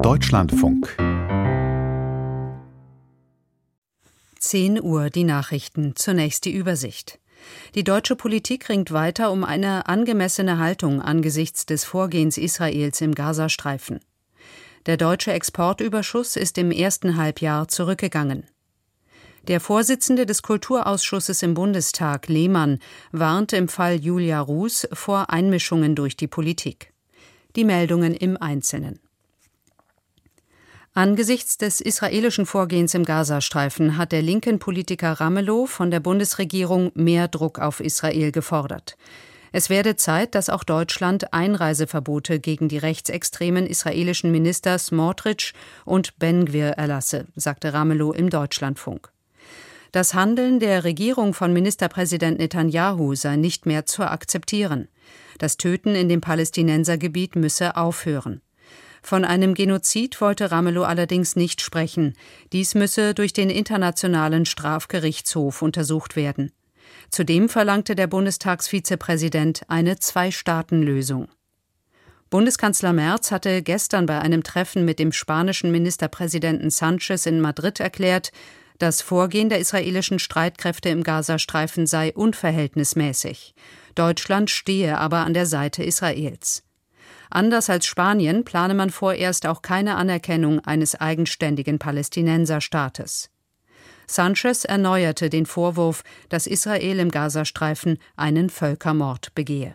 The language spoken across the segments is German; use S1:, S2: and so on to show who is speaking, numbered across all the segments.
S1: Deutschlandfunk
S2: 10 Uhr die Nachrichten, zunächst die Übersicht. Die deutsche Politik ringt weiter um eine angemessene Haltung angesichts des Vorgehens Israels im Gazastreifen. Der deutsche Exportüberschuss ist im ersten Halbjahr zurückgegangen. Der Vorsitzende des Kulturausschusses im Bundestag, Lehmann, warnt im Fall Julia Ruß vor Einmischungen durch die Politik. Die Meldungen im Einzelnen. Angesichts des israelischen Vorgehens im Gazastreifen hat der linken Politiker Ramelow von der Bundesregierung mehr Druck auf Israel gefordert. Es werde Zeit, dass auch Deutschland Einreiseverbote gegen die rechtsextremen israelischen Minister Smotrich und Ben-Gvir erlasse, sagte Ramelow im Deutschlandfunk. Das Handeln der Regierung von Ministerpräsident Netanyahu sei nicht mehr zu akzeptieren. Das Töten in dem Palästinensergebiet müsse aufhören. Von einem Genozid wollte Ramelow allerdings nicht sprechen. Dies müsse durch den Internationalen Strafgerichtshof untersucht werden. Zudem verlangte der Bundestagsvizepräsident eine Zwei-Staaten-Lösung. Bundeskanzler Merz hatte gestern bei einem Treffen mit dem spanischen Ministerpräsidenten Sánchez in Madrid erklärt, das Vorgehen der israelischen Streitkräfte im Gazastreifen sei unverhältnismäßig. Deutschland stehe aber an der Seite Israels. Anders als Spanien plane man vorerst auch keine Anerkennung eines eigenständigen Palästinenserstaates. Sánchez erneuerte den Vorwurf, dass Israel im Gazastreifen einen Völkermord begehe.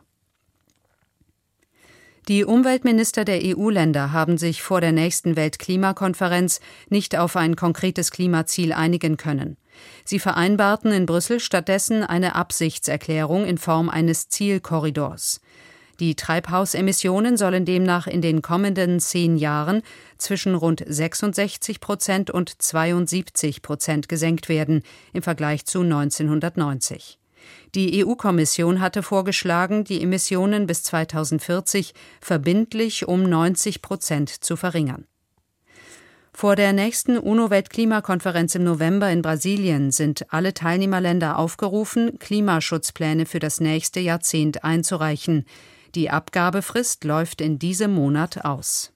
S2: Die Umweltminister der EU-Länder haben sich vor der nächsten Weltklimakonferenz nicht auf ein konkretes Klimaziel einigen können. Sie vereinbarten in Brüssel stattdessen eine Absichtserklärung in Form eines Zielkorridors. Die Treibhausemissionen sollen demnach in den kommenden 10 Jahren zwischen rund 66% und 72% gesenkt werden im Vergleich zu 1990. Die EU-Kommission hatte vorgeschlagen, die Emissionen bis 2040 verbindlich um 90% zu verringern. Vor der nächsten UNO-Weltklimakonferenz im November in Brasilien sind alle Teilnehmerländer aufgerufen, Klimaschutzpläne für das nächste Jahrzehnt einzureichen. Die Abgabefrist läuft in diesem Monat aus.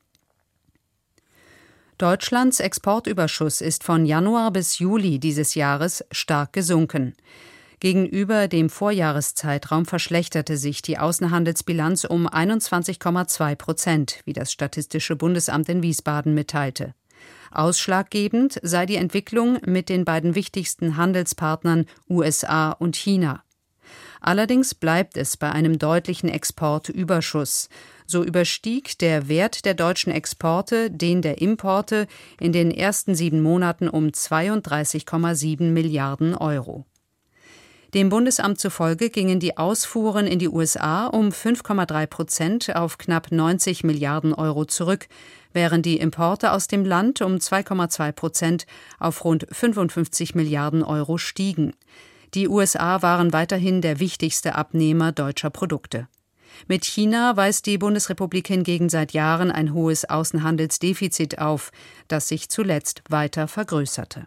S2: Deutschlands Exportüberschuss ist von Januar bis Juli dieses Jahres stark gesunken. Gegenüber dem Vorjahreszeitraum verschlechterte sich die Außenhandelsbilanz um 21,2%, wie das Statistische Bundesamt in Wiesbaden mitteilte. Ausschlaggebend sei die Entwicklung mit den beiden wichtigsten Handelspartnern USA und China. Allerdings bleibt es bei einem deutlichen Exportüberschuss. So überstieg der Wert der deutschen Exporte den der Importe in den ersten 7 Monaten um 32,7 Milliarden Euro. Dem Bundesamt zufolge gingen die Ausfuhren in die USA um 5,3% auf knapp 90 Milliarden Euro zurück, während die Importe aus dem Land um 2,2% auf rund 55 Milliarden Euro stiegen. Die USA waren weiterhin der wichtigste Abnehmer deutscher Produkte. Mit China weist die Bundesrepublik hingegen seit Jahren ein hohes Außenhandelsdefizit auf, das sich zuletzt weiter vergrößerte.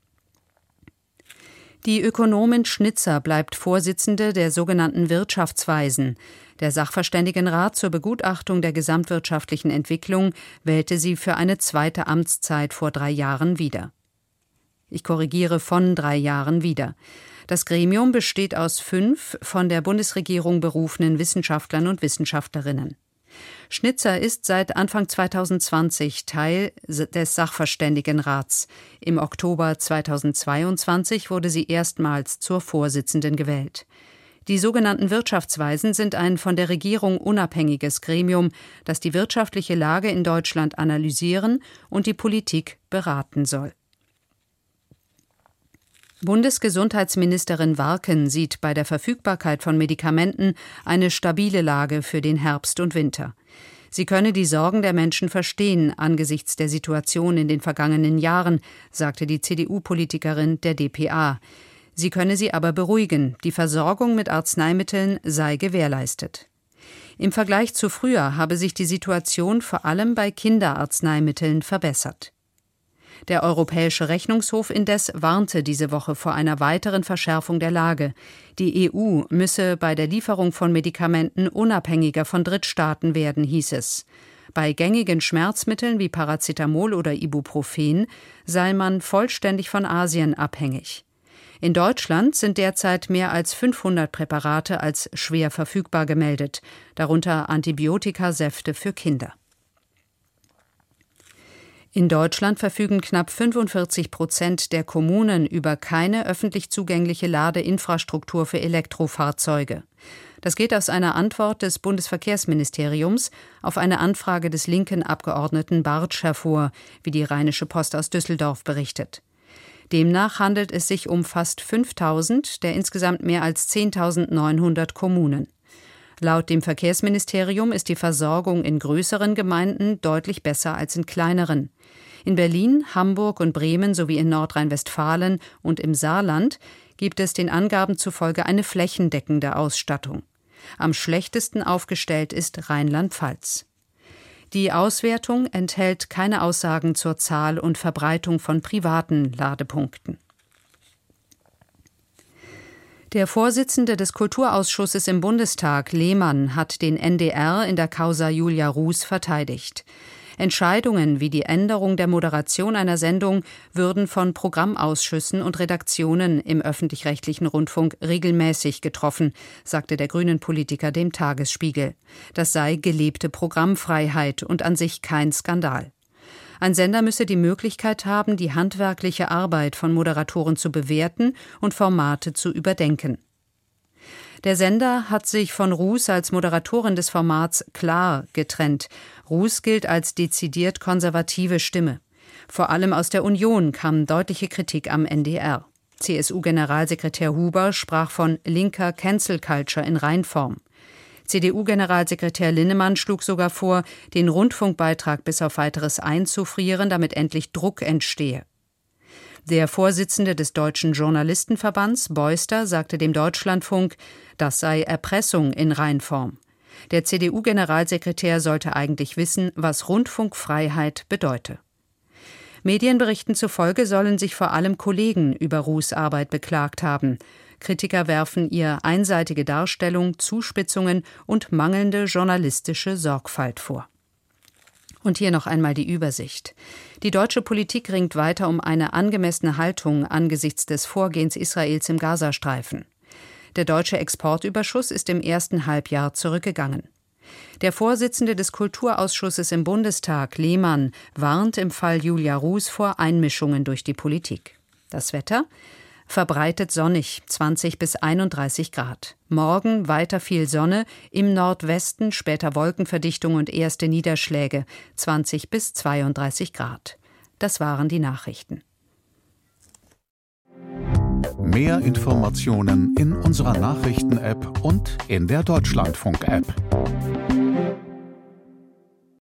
S2: Die Ökonomin Schnitzer bleibt Vorsitzende der sogenannten Wirtschaftsweisen. Der Sachverständigenrat zur Begutachtung der gesamtwirtschaftlichen Entwicklung wählte sie für eine zweite Amtszeit vor 3 Jahren wieder. Ich korrigiere, von 3 Jahren wieder. Das Gremium besteht aus 5 von der Bundesregierung berufenen Wissenschaftlern und Wissenschaftlerinnen. Schnitzer ist seit Anfang 2020 Teil des Sachverständigenrats. Im Oktober 2022 wurde sie erstmals zur Vorsitzenden gewählt. Die sogenannten Wirtschaftsweisen sind ein von der Regierung unabhängiges Gremium, das die wirtschaftliche Lage in Deutschland analysieren und die Politik beraten soll. Bundesgesundheitsministerin Warken sieht bei der Verfügbarkeit von Medikamenten eine stabile Lage für den Herbst und Winter. Sie könne die Sorgen der Menschen verstehen angesichts der Situation in den vergangenen Jahren, sagte die CDU-Politikerin der dpa. Sie könne sie aber beruhigen, die Versorgung mit Arzneimitteln sei gewährleistet. Im Vergleich zu früher habe sich die Situation vor allem bei Kinderarzneimitteln verbessert. Der Europäische Rechnungshof indes warnte diese Woche vor einer weiteren Verschärfung der Lage. Die EU müsse bei der Lieferung von Medikamenten unabhängiger von Drittstaaten werden, hieß es. Bei gängigen Schmerzmitteln wie Paracetamol oder Ibuprofen sei man vollständig von Asien abhängig. In Deutschland sind derzeit mehr als 500 Präparate als schwer verfügbar gemeldet, darunter Antibiotikasäfte für Kinder. In Deutschland verfügen knapp 45% der Kommunen über keine öffentlich zugängliche Ladeinfrastruktur für Elektrofahrzeuge. Das geht aus einer Antwort des Bundesverkehrsministeriums auf eine Anfrage des linken Abgeordneten Bartsch hervor, wie die Rheinische Post aus Düsseldorf berichtet. Demnach handelt es sich um fast 5.000 der insgesamt mehr als 10.900 Kommunen. Laut dem Verkehrsministerium ist die Versorgung in größeren Gemeinden deutlich besser als in kleineren. In Berlin, Hamburg und Bremen sowie in Nordrhein-Westfalen und im Saarland gibt es den Angaben zufolge eine flächendeckende Ausstattung. Am schlechtesten aufgestellt ist Rheinland-Pfalz. Die Auswertung enthält keine Aussagen zur Zahl und Verbreitung von privaten Ladepunkten. Der Vorsitzende des Kulturausschusses im Bundestag, Lehmann, hat den NDR in der Causa Julia Ruß verteidigt. Entscheidungen wie die Änderung der Moderation einer Sendung würden von Programmausschüssen und Redaktionen im öffentlich-rechtlichen Rundfunk regelmäßig getroffen, sagte der Grünen-Politiker dem Tagesspiegel. Das sei gelebte Programmfreiheit und an sich kein Skandal. Ein Sender müsse die Möglichkeit haben, die handwerkliche Arbeit von Moderatoren zu bewerten und Formate zu überdenken. Der Sender hat sich von Ruß als Moderatorin des Formats klar getrennt. Ruß gilt als dezidiert konservative Stimme. Vor allem aus der Union kam deutliche Kritik am NDR. CSU-Generalsekretär Huber sprach von linker Cancel Culture in Reinform. CDU-Generalsekretär Linnemann schlug sogar vor, den Rundfunkbeitrag bis auf Weiteres einzufrieren, damit endlich Druck entstehe. Der Vorsitzende des Deutschen Journalistenverbands, Beuster, sagte dem Deutschlandfunk, das sei Erpressung in Reinform. Der CDU-Generalsekretär sollte eigentlich wissen, was Rundfunkfreiheit bedeute. Medienberichten zufolge sollen sich vor allem Kollegen über Ruß' Arbeit beklagt haben. Kritiker werfen ihr einseitige Darstellung, Zuspitzungen und mangelnde journalistische Sorgfalt vor. Und hier noch einmal die Übersicht. Die deutsche Politik ringt weiter um eine angemessene Haltung angesichts des Vorgehens Israels im Gazastreifen. Der deutsche Exportüberschuss ist im ersten Halbjahr zurückgegangen. Der Vorsitzende des Kulturausschusses im Bundestag, Lehmann, warnt im Fall Julia Ruß vor Einmischungen durch die Politik. Das Wetter? Verbreitet sonnig, 20 bis 31 Grad. Morgen weiter viel Sonne, im Nordwesten später Wolkenverdichtung und erste Niederschläge, 20 bis 32 Grad. Das waren die Nachrichten.
S1: Mehr Informationen in unserer Nachrichten-App und in der Deutschlandfunk-App.